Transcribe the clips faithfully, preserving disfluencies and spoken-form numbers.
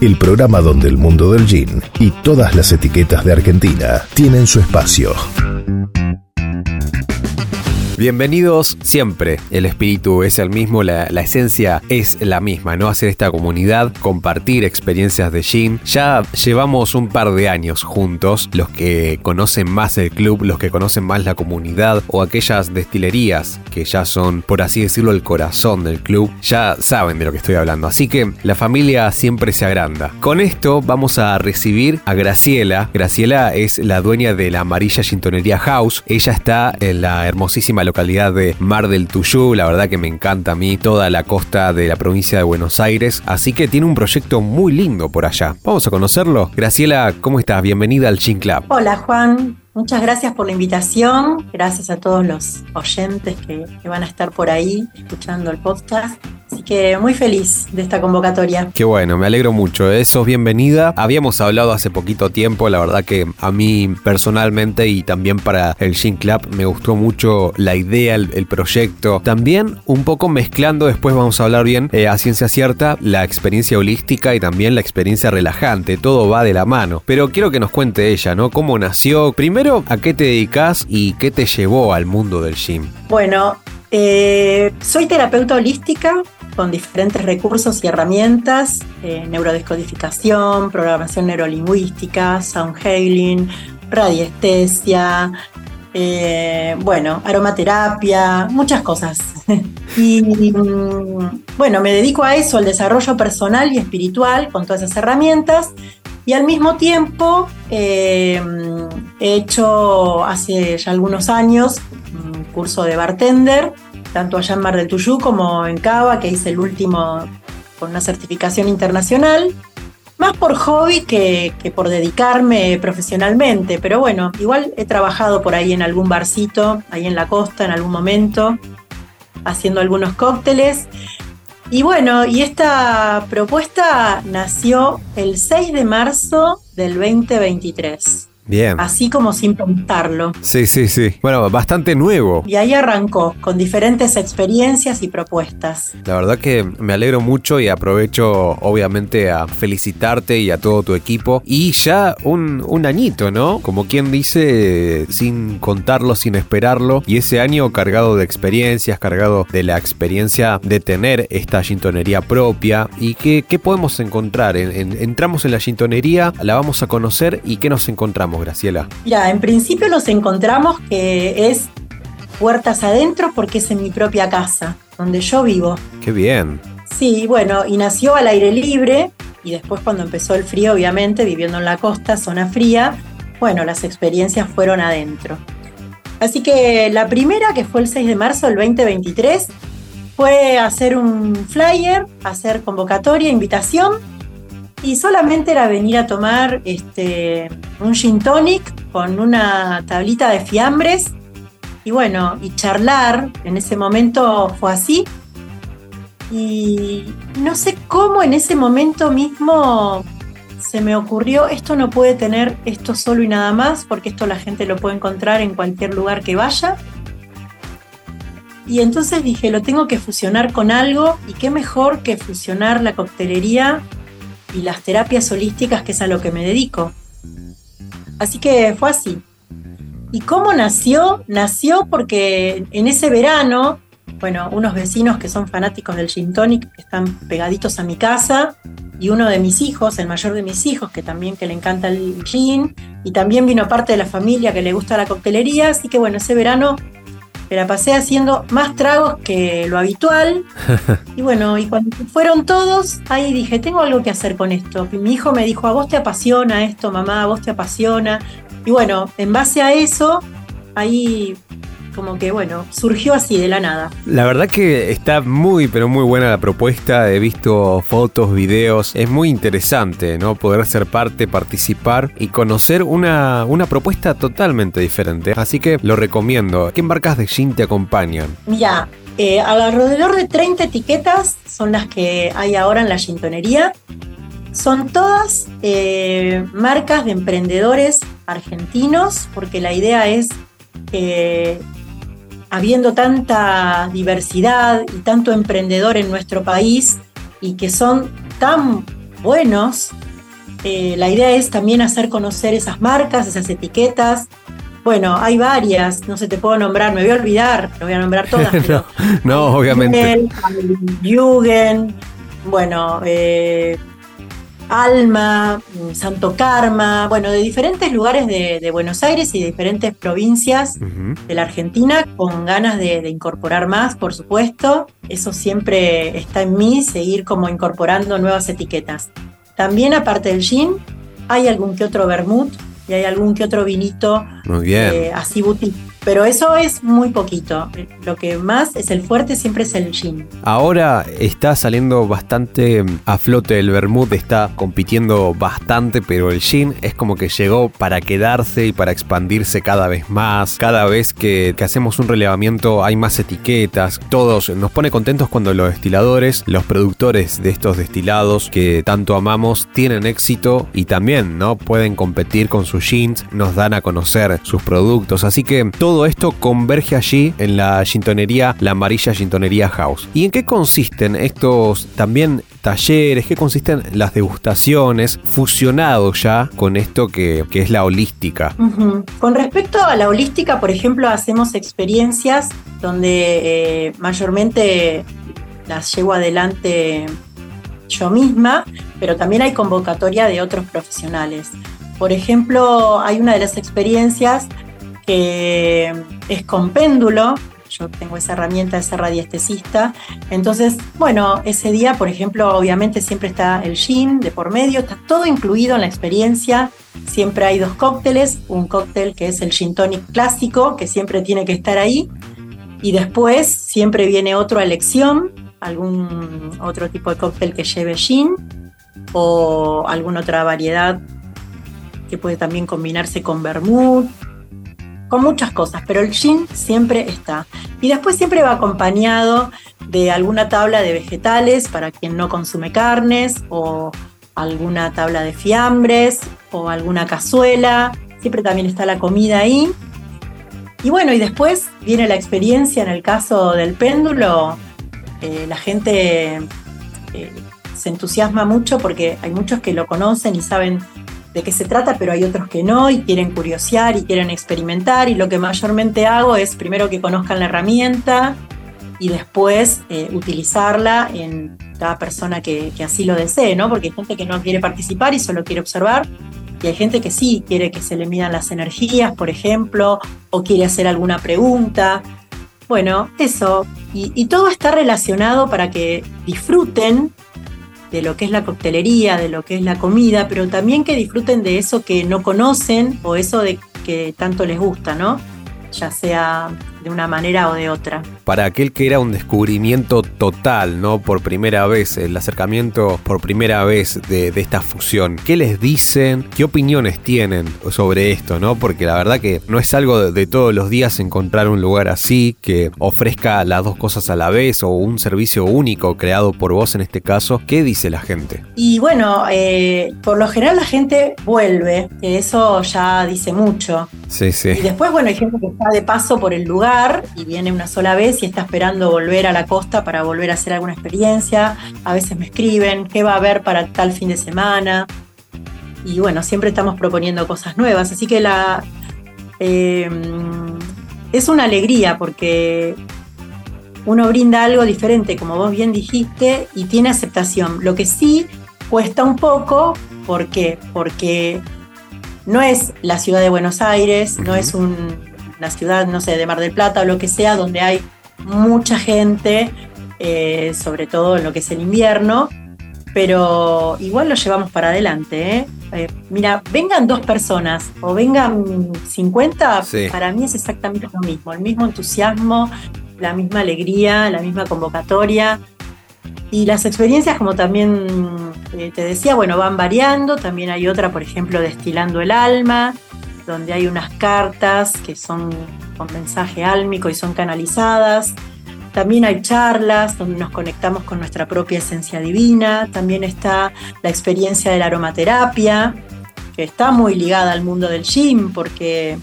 el programa donde el mundo del gin y todas las etiquetas de Argentina tienen su espacio. Bienvenidos siempre, el espíritu es el mismo, la, la esencia es la misma, ¿no? Hacer esta comunidad, compartir experiencias de gin. Ya llevamos un par de años juntos, los que conocen más el club, los que conocen más la comunidad o aquellas destilerías que ya son, por así decirlo, el corazón del club, ya saben de lo que estoy hablando. Así que la familia siempre se agranda. Con esto vamos a recibir a Graciela. Graciela es la dueña de la Amarilla Gintonería House. Ella está en la hermosísima localidad de Mar del Tuyú. La verdad que me encanta a mí toda la costa de la provincia de Buenos Aires, así que tiene un proyecto muy lindo por allá. Vamos a conocerlo. Graciela, ¿cómo estás? Bienvenida al Gin Club. Hola Juan, muchas gracias por la invitación, gracias a todos los oyentes que, que van a estar por ahí escuchando el podcast. Así que muy feliz de esta convocatoria. Qué bueno, me alegro mucho. ¿eh? Sos bienvenida. Habíamos hablado hace poquito tiempo, la verdad que a mí personalmente y también para el Gin Club me gustó mucho la idea, el, el proyecto. También un poco mezclando, después vamos a hablar bien eh, a ciencia cierta, la experiencia holística y también la experiencia relajante. Todo va de la mano. Pero quiero que nos cuente ella, ¿no? ¿Cómo nació? Primero, ¿a qué te dedicas y qué te llevó al mundo del gin? Bueno, eh, soy terapeuta holística con diferentes recursos y herramientas, eh, neurodescodificación, programación neurolingüística, sound healing, radiestesia, eh, bueno, aromaterapia, muchas cosas. Y bueno, me dedico a eso, al desarrollo personal y espiritual con todas esas herramientas. Y al mismo tiempo eh, he hecho hace ya algunos años un curso de bartender, tanto allá en Mar del Tuyú como en Cava, que hice el último con una certificación internacional, más por hobby que, que por dedicarme profesionalmente, pero bueno, igual he trabajado por ahí en algún barcito, ahí en la costa en algún momento, haciendo algunos cócteles. Y bueno, y esta propuesta nació el seis de marzo del veinte veintitrés. Bien. Así como sin pensarlo. Sí, sí, sí. Bueno, bastante nuevo. Y ahí arrancó, con diferentes experiencias y propuestas. La verdad que me alegro mucho y aprovecho obviamente a felicitarte y a todo tu equipo. Y ya un, un añito, ¿no? Como quien dice, sin contarlo, sin esperarlo. Y ese año cargado de experiencias, cargado de la experiencia de tener esta gintonería propia. ¿Y qué, qué podemos encontrar? En, en, entramos en la gintonería, la vamos a conocer y ¿qué nos encontramos, Graciela? Mira, en principio nos encontramos que es puertas adentro porque es en mi propia casa, donde yo vivo. ¡Qué bien! Sí, bueno, y nació al aire libre y después cuando empezó el frío, obviamente, viviendo en la costa, zona fría, bueno, las experiencias fueron adentro. Así que la primera, que fue el seis de marzo del veinte veintitrés, fue hacer un flyer, hacer convocatoria, invitación. Y solamente era venir a tomar este, un gin tonic con una tablita de fiambres y bueno, y charlar. En ese momento fue así. Y no sé cómo en ese momento mismo se me ocurrió, esto no puede tener esto solo y nada más, porque esto la gente lo puede encontrar en cualquier lugar que vaya. Y entonces dije, lo tengo que fusionar con algo, y qué mejor que fusionar la coctelería y las terapias holísticas, que es a lo que me dedico. Así que fue así. ¿Y cómo nació? Nació porque en ese verano, bueno, unos vecinos que son fanáticos del gin tonic están pegaditos a mi casa, y uno de mis hijos, el mayor de mis hijos, que también que le encanta el gin, y también vino parte de la familia que le gusta la coctelería, así que bueno, ese verano me la pasé haciendo más tragos que lo habitual. Y bueno, y cuando fueron todos, ahí dije, tengo algo que hacer con esto. Y mi hijo me dijo, a vos te apasiona esto, mamá, a vos te apasiona. Y bueno, en base a eso, ahí como que bueno, surgió así de la nada. La verdad que está muy pero muy buena la propuesta, he visto fotos, videos, es muy interesante, ¿no? Poder ser parte, participar y conocer una, una propuesta totalmente diferente, así que lo recomiendo. ¿Qué marcas de gin te acompañan? Mira, eh, alrededor de treinta etiquetas son las que hay ahora en la gintonería. Son todas eh, marcas de emprendedores argentinos, porque la idea es que habiendo tanta diversidad y tanto emprendedor en nuestro país y que son tan buenos. Eh, la idea es también hacer conocer esas marcas, esas etiquetas. Bueno, hay varias, no se te puedo nombrar, me voy a olvidar, no voy a nombrar todas. no, no, obviamente. Jugend, bueno, eh, Alma, Santo Karma, bueno, de diferentes lugares de, de Buenos Aires y de diferentes provincias uh-huh. de la Argentina, con ganas de, de incorporar más, por supuesto. Eso siempre está en mí, seguir como incorporando nuevas etiquetas. También, aparte del gin, hay algún que otro vermut y hay algún que otro vinito. Muy bien. Eh, así boutique. Pero eso es muy poquito. Lo que más es el fuerte siempre es el gin. Ahora está saliendo bastante a flote el vermut, está compitiendo bastante, pero el gin es como que llegó para quedarse y para expandirse cada vez más. Cada vez que, que hacemos un relevamiento hay más etiquetas. Todos nos pone contentos cuando los destiladores, los productores de estos destilados que tanto amamos, tienen éxito y también, ¿no?, pueden competir con sus gins, nos dan a conocer sus productos. Así que todo Todo esto converge allí en la gintonería, la Amarilla Gintonería House. ¿Y en qué consisten estos también talleres? ¿Qué consisten las degustaciones fusionados ya con esto que, que es la holística? Uh-huh. Con respecto a la holística, por ejemplo, hacemos experiencias donde eh, mayormente las llevo adelante yo misma, pero también hay convocatoria de otros profesionales. Por ejemplo, hay una de las experiencias que es con péndulo. Yo tengo esa herramienta de ser radiestesista. Entonces, bueno, ese día, por ejemplo, obviamente siempre está el gin de por medio, está todo incluido en la experiencia. Siempre hay dos cócteles, un cóctel que es el gin tonic clásico, que siempre tiene que estar ahí, y después siempre viene otro a elección, algún otro tipo de cóctel que lleve gin o alguna otra variedad que puede también combinarse con vermut, con muchas cosas, pero el gin siempre está. Y después siempre va acompañado de alguna tabla de vegetales para quien no consume carnes, o alguna tabla de fiambres, o alguna cazuela. Siempre también está la comida ahí. Y bueno, y después viene la experiencia. En el caso del péndulo, eh, la gente eh, se entusiasma mucho porque hay muchos que lo conocen y saben de qué se trata, pero hay otros que no y quieren curiosear y quieren experimentar, y lo que mayormente hago es primero que conozcan la herramienta y después eh, utilizarla en cada persona que, que así lo desee, ¿no? Porque hay gente que no quiere participar y solo quiere observar, y hay gente que sí quiere que se le midan las energías, por ejemplo, o quiere hacer alguna pregunta. Bueno, eso, y, y todo está relacionado para que disfruten de lo que es la coctelería, de lo que es la comida, pero también que disfruten de eso que no conocen o eso de que tanto les gusta, ¿no? Ya sea de una manera o de otra. Para aquel que era un descubrimiento total, ¿no? Por primera vez, el acercamiento por primera vez de, de esta fusión. ¿Qué les dicen? ¿Qué opiniones tienen sobre esto, no? Porque la verdad que no es algo de, de todos los días encontrar un lugar así que ofrezca las dos cosas a la vez, o un servicio único creado por vos en este caso. ¿Qué dice la gente? Y bueno, eh, por lo general la gente vuelve, que eso ya dice mucho. Sí, sí. Y después, bueno, hay gente que está de paso por el lugar y viene una sola vez y está esperando volver a la costa para volver a hacer alguna experiencia. A veces me escriben qué va a haber para tal fin de semana, y bueno, siempre estamos proponiendo cosas nuevas, así que la eh, es una alegría porque uno brinda algo diferente, como vos bien dijiste, y tiene aceptación. Lo que sí cuesta un poco, ¿por qué? Porque no es la ciudad de Buenos Aires, uh-huh. no es un la ciudad, no sé, de Mar del Plata o lo que sea, donde hay mucha gente, eh, sobre todo en lo que es el invierno, pero igual lo llevamos para adelante, ¿eh? Eh, mira, vengan dos personas o vengan cincuenta, sí. Para mí es exactamente lo mismo, el mismo entusiasmo, la misma alegría, la misma convocatoria. Y las experiencias, como también eh, te decía, bueno, van variando. También hay otra, por ejemplo, Destilando el Alma, donde hay unas cartas que son con mensaje álmico y son canalizadas. También hay charlas donde nos conectamos con nuestra propia esencia divina. También está la experiencia de la aromaterapia, que está muy ligada al mundo del gin, porque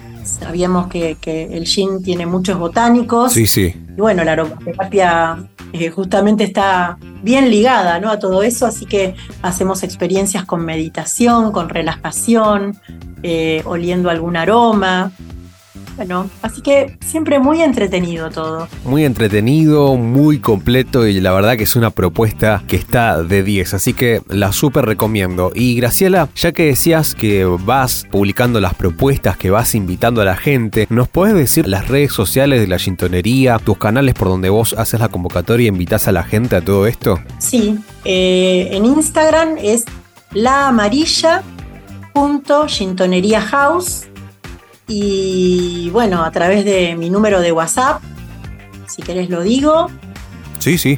sabíamos que, que el gin tiene muchos botánicos. Sí, sí. Y bueno, la aromaterapia eh, justamente está bien ligada, ¿no?, a todo eso, así que hacemos experiencias con meditación, con relajación, eh, oliendo algún aroma. Bueno, así que siempre muy entretenido todo. Muy entretenido, muy completo y la verdad que es una propuesta que está de diez, así que la súper recomiendo. Y Graciela, ya que decías que vas publicando las propuestas, que vas invitando a la gente, ¿nos podés decir las redes sociales de la Gintonería, tus canales por donde vos haces la convocatoria e invitás a la gente a todo esto? Sí, eh, en Instagram es laamarilla punto gintonería house. Y bueno, a través de mi número de WhatsApp, si querés lo digo. Sí, sí.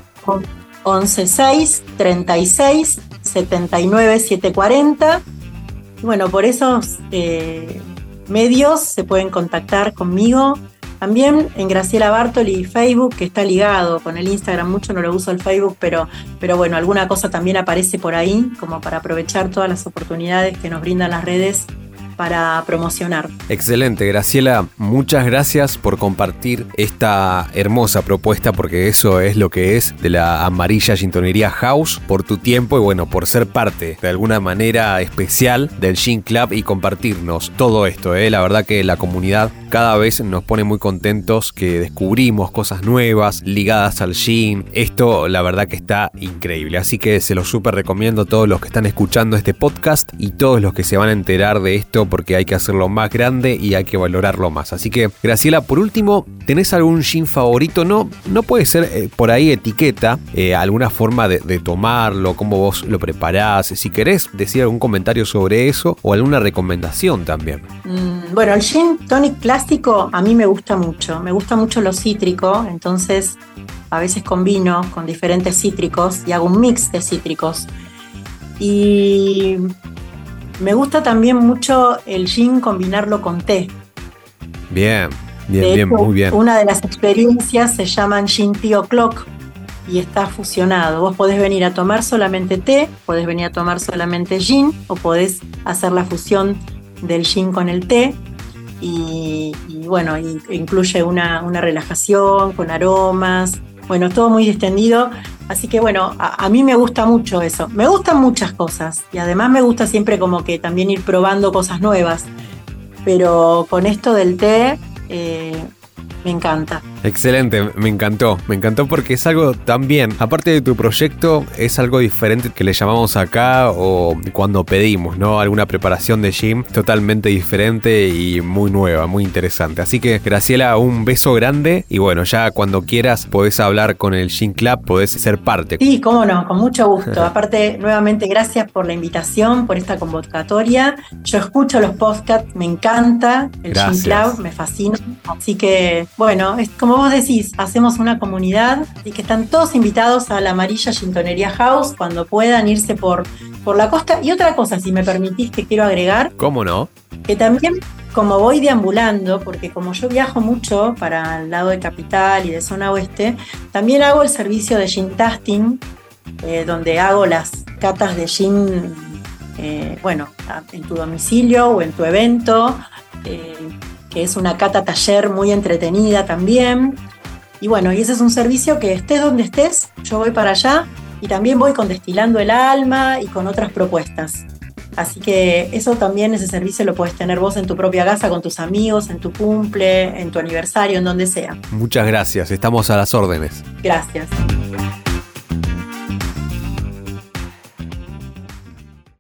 once seis treinta y seis setenta y nueve setecientos cuarenta. Bueno, por esos eh, medios se pueden contactar conmigo. También en Graciela Bartoli Facebook, que está ligado con el Instagram. Mucho no lo uso el Facebook, pero, pero bueno, alguna cosa también aparece por ahí, como para aprovechar todas las oportunidades que nos brindan las redes para promocionar. Excelente, Graciela, muchas gracias por compartir esta hermosa propuesta, porque eso es lo que es de la Amarilla Gintonería House, por tu tiempo y bueno, por ser parte de alguna manera especial del Gin Club y compartirnos todo esto, ¿eh? La verdad que la comunidad cada vez nos pone muy contentos, que descubrimos cosas nuevas ligadas al gin. Esto la verdad que está increíble, así que se lo súper recomiendo a todos los que están escuchando este podcast y todos los que se van a enterar de esto, porque hay que hacerlo más grande y hay que valorarlo más. Así que, Graciela, por último, ¿tenés algún gin favorito? No, no puede ser eh, por ahí etiqueta, eh, alguna forma de, de tomarlo, cómo vos lo preparás. Si querés decir algún comentario sobre eso o alguna recomendación también. Mm, bueno, el gin tonic clásico a mí me gusta mucho. Me gusta mucho lo cítrico, entonces a veces combino con diferentes cítricos y hago un mix de cítricos. Y me gusta también mucho el gin combinarlo con té. Bien, bien, de bien, hecho, muy bien. Una de las experiencias se llaman Gin Tea O'Clock y está fusionado. Vos podés venir a tomar solamente té, podés venir a tomar solamente gin o podés hacer la fusión del gin con el té y, y bueno, y, incluye una, una relajación con aromas. Bueno, todo muy distendido. Así que bueno, a, a mí me gusta mucho eso. Me gustan muchas cosas y además me gusta siempre como que también ir probando cosas nuevas. Pero con esto del té, eh, me encanta. Excelente, me encantó, me encantó porque es algo también, aparte de tu proyecto, es algo diferente que le llamamos acá o cuando pedimos, ¿no? Alguna preparación de gin totalmente diferente y muy nueva, muy interesante. Así que, Graciela, un beso grande y bueno, ya cuando quieras podés hablar con el Gin Club, podés ser parte. Sí, cómo no, con mucho gusto. Aparte, nuevamente, gracias por la invitación, por esta convocatoria. Yo escucho los podcasts, me encanta el Gracias. Gin Club, me fascina. Así que, bueno, es como vos decís, hacemos una comunidad y que están todos invitados a la Amarilla Gintonería House cuando puedan irse por, por la costa. Y otra cosa, si me permitís, que quiero agregar. ¿Cómo no? Que también, como voy deambulando, porque como yo viajo mucho para el lado de Capital y de zona oeste, también hago el servicio de gin tasting, eh, donde hago las catas de gin, eh, bueno, en tu domicilio o en tu evento, eh, que es una cata taller muy entretenida también. Y bueno, y ese es un servicio que estés donde estés, yo voy para allá y también voy con Destilando el Alma y con otras propuestas. Así que eso también, ese servicio lo puedes tener vos en tu propia casa, con tus amigos, en tu cumple, en tu aniversario, en donde sea. Muchas gracias, estamos a las órdenes. Gracias.